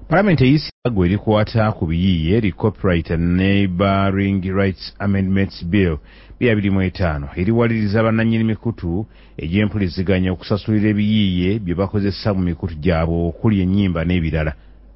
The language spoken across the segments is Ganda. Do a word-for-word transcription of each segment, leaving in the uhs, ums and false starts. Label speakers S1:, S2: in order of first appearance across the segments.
S1: Parliament eyise aggo erikwata ku biyiiye eri Copyright and Neighbouring Rights Amendments Bill bibiri mu etaano eriwaliriza bannannyini mikutu egy'empuliziganya okusasulira ebiyiiye bye bakozesa mu mikutu gyabwe okuli ennyimba n'ebirala.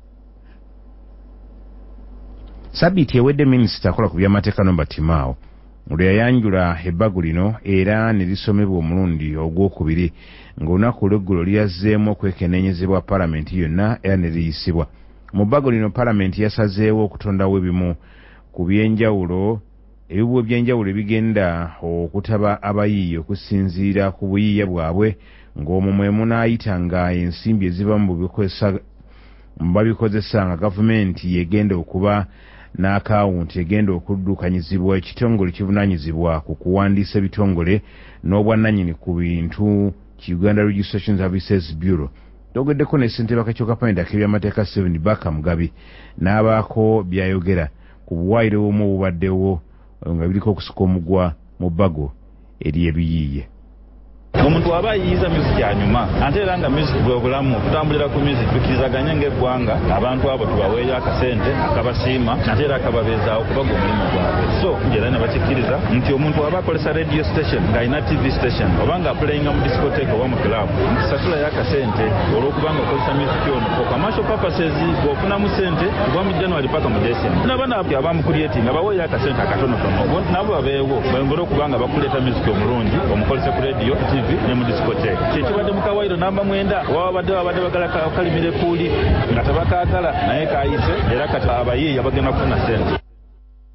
S1: Sabbiiti ewedde minisita akola ku by'amateeka Norbert Timao olwo yayanjula ebbago lino era ne lisomebwa omulundi ogwokubiri ng'olunaku olw'eggulo lyazzeemu okwekennenyezebwa Paalamenti yonna era ne liyisibwa. Mu bbago lino Paalamenti yasazeewo okutondawo ebimu ku byenjawulo ebibu ebyenjawulo ebigenda okutaba abayiiya okusinziira ku buyiiya bwabwe ng'omwo mwe munaayitanga ensimbi eziva mu babikozesa nga gavumenti yegenda okuba n'akawunti egenda okuddukanyizibwa ekitongole kivunaanyizibwa ku kuwandiisa ebitongole n'obwannannyini ku bintu ki Uganda Registration Services Bureau. Togeddeko ne ssentebe w'akakiiko ka Paalamenti ak'ebyamateeka Stephen Baka Mugabi n'abaako byayogera ku buwaayiro obumu obubaddewo nga biriko okusika omugwa mu bbago eri ebiyiiye.
S2: Omuntu aba ayiyiza music anyuma ate era nga music bwe bulamu tutambulira ku music tukirizaganye ng'eggwanga abantu abo tubaweeyo akasente akabasiima ate era akababeezaawo okubaga omulimu gwabwe. So era ne bakikkiriza nti omuntu aba akolesa radio station ng'alina T V station oba ng'apulayinga mu discoteca oba mu club nti satulayo akasente olw'okuba nga okozesa music ono for commercial purposes bw'ofunamu sente kuva mu January paka mu December. N'abaana abamukuliyetinga baweeyo akasente akatonotono nabo babeewo bayongere okuba nga bakuleeta music omulungi omukolese ku radio T V ne mu discoteca. Kyekibadde mu kawairo namba mwenda wabadde babadde bagala kalimire kuuli nga tabakaagala naye kaayise era kati abayiiya bagenda kufuna sente.